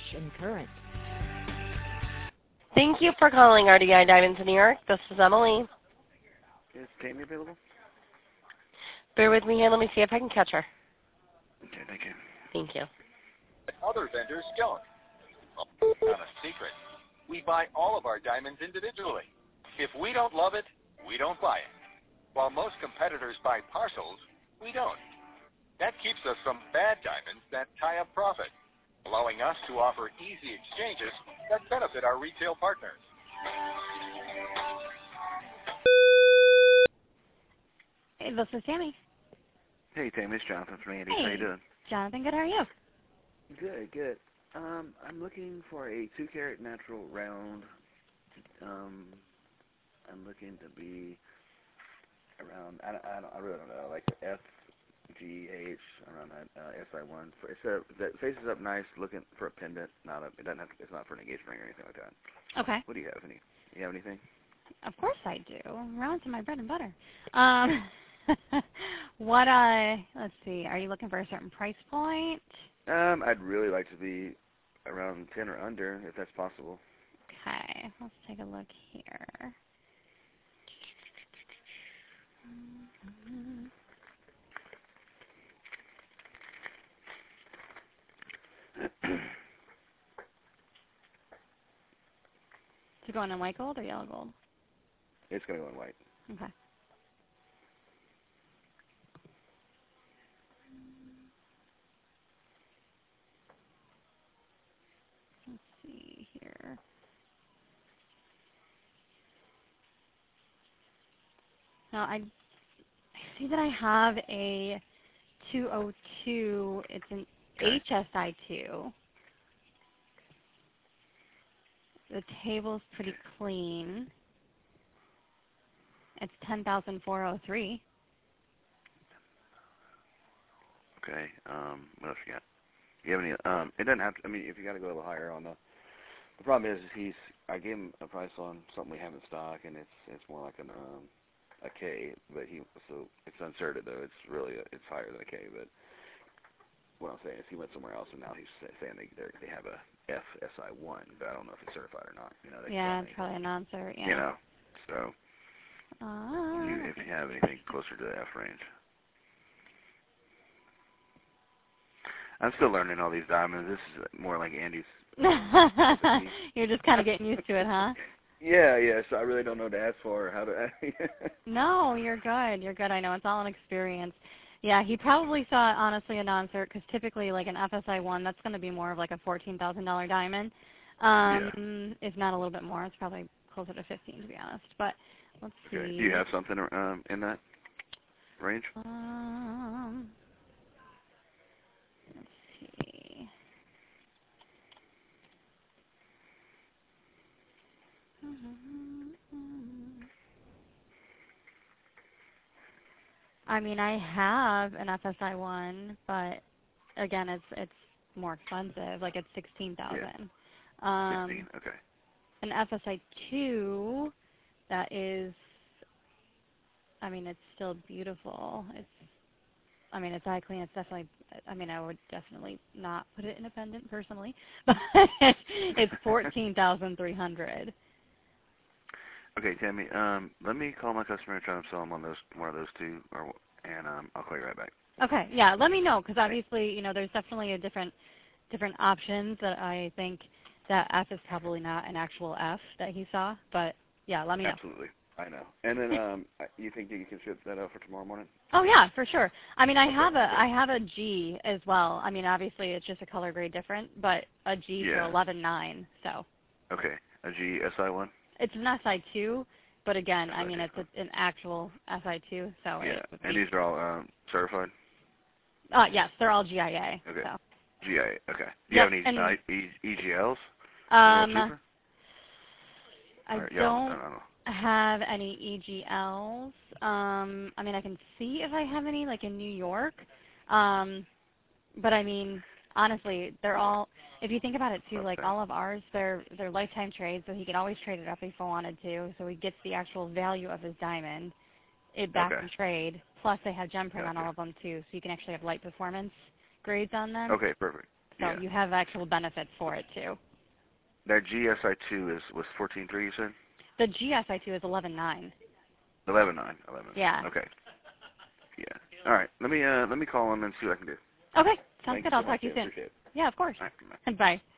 and current. Thank you for calling RDI Diamonds in New York. This is Emily. Is Tammy available? Bear with me here. Let me see if I can catch her. Okay, thank you. Thank you. Other vendors don't. Not a secret. We buy all of our diamonds individually. If we don't love it, we don't buy it. While most competitors buy parcels, we don't. That keeps us from bad diamonds that tie up profit, allowing us to offer easy exchanges that benefit our retail partners. Hey, this is Tammy. Hey, Tammy, it's Jonathan from Andy. Hey, How you doing? Jonathan, good. How are you? Good, good. I'm looking for a 2-carat natural round. I'm looking to be around, I really don't know, like FGH, around that SI1. That faces up nice, looking for a pendant. It doesn't have to, it's not for an engagement ring or anything like that. Okay. What do you have? You have anything? Of course I do. Rounds are my bread and butter. Let's see. Are you looking for a certain price point? I'd really like to be around 10 or under, if that's possible. Okay, let's take a look here. Is it going in white gold or yellow gold? It's going to go in white. Okay. Let's see here. Now, I see that I have a 202. It's an HSI2. The table's pretty clean. It's 10,403. Okay. What else you got? Do you have any? It doesn't have to. I mean, if you got to go a little higher on the problem is I gave him a price on something we have in stock, and it's more like a K, but it's uncertain though. It's higher than a K, but what I'm saying is he went somewhere else, and now he's saying they have a FSI1, but I don't know if it's certified or not. You know, Yeah, it's probably a non-cert. Yeah. You know, so if you have anything closer to the F range. I'm still learning all these diamonds. This is more like Andy's. You're just kind of getting used to it, huh? Yeah. So I really don't know what to ask for or how to. No, you're good. You're good. I know it's all an experience. Yeah, he probably saw honestly a non-cert because typically like an FSI1, that's going to be more of like a $14,000 diamond. If not a little bit more, it's probably closer to 15 to be honest. But let's see. Okay. Do you have something in that range? Let's see. I mean, I have an FSI1, but again, it's more expensive. Like it's $16,000. Yeah. 16. Okay. An FSI2, that is. I mean, it's still beautiful. It's eye clean. It's definitely. I mean, I would definitely not put it in a pendant personally, but it's $14,300. Okay, Tammy. Let me call my customer and try to sell them on one of those two, and I'll call you right back. Okay, yeah. Let me know because obviously, there's definitely a different options that I think that F is probably not an actual F that he saw, but yeah, let me know. Absolutely, I know. And then, you think that you can ship that out for tomorrow morning? Oh yeah, for sure. I mean, I have a G as well. I mean, obviously it's just a color grade different, but a G for 11.9. So. Okay, a G SI1. It's an SI2, but again, I mean, it's an actual SI2. So. Yeah, and these are all certified. Yes, they're all GIA. Okay. So. GIA. Okay. Do you have any EGLs? I don't have any EGLs. I mean, I can see if I have any, like in New York. But I mean, honestly, they're all. If you think about it too, like all of ours, they're lifetime trades, so he could always trade it up if he wanted to. So he gets the actual value of his diamond, back in trade. Plus, they have gem print on all of them too, so you can actually have light performance grades on them. Okay, perfect. So Yeah. you have actual benefits for it too. That GSI2 was 14.3, you said? The GSI2 is 11.9. 11.9. Yeah. Okay. Yeah. All right. Let me call him and see what I can do. Okay. Sounds Thank good. you I'll so talk much, to you Dave. soon. Appreciate it. Yeah, of course. All right. Bye.